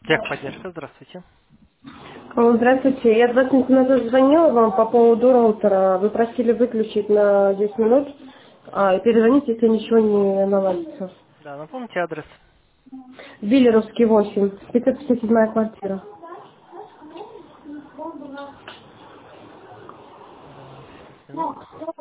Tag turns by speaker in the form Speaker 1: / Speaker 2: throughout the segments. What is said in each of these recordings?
Speaker 1: Техподдержка, здравствуйте.
Speaker 2: Алло, здравствуйте. Я 20 минут назад звонила вам по поводу роутера. Вы просили выключить на 10 минут и перезвонить, если ничего не наладится.
Speaker 1: Да, напомните адрес.
Speaker 2: Виллеровский 8, 557 квартира.
Speaker 1: Да, сейчас, минутку.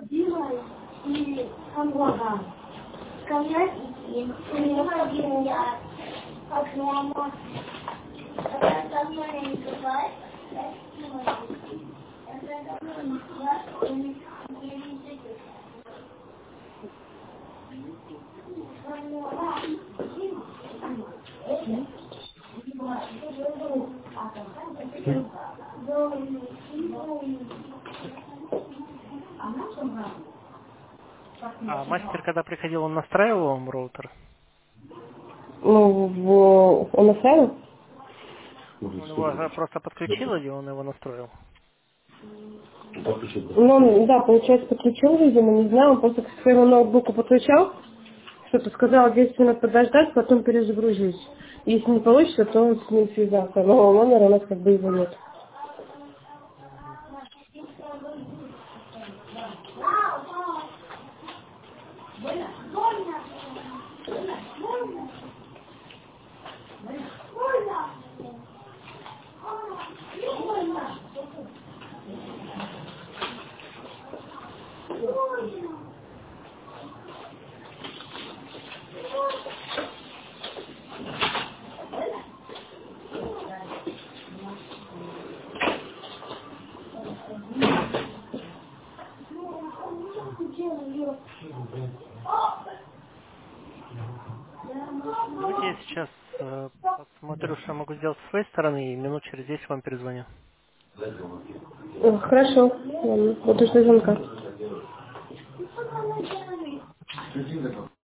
Speaker 1: А мастер, когда приходил, он настраивал вам роутер?
Speaker 2: Ну, он оставил?
Speaker 1: Он его просто подключил или он его настроил?
Speaker 2: Ну, он, да, получается, подключил, видимо, не знаю, он просто к своему ноутбуку подключал, что-то сказал 10 минут подождать, потом перезагрузить. Если не получится, то он с ним связался. Но номера у нас как бы его нет.
Speaker 1: Мгм. Давайте я сейчас посмотрю, что я могу сделать с своей стороны, и минут через 10 вам перезвоню.
Speaker 2: Хорошо, ладно, буду ждать звонка.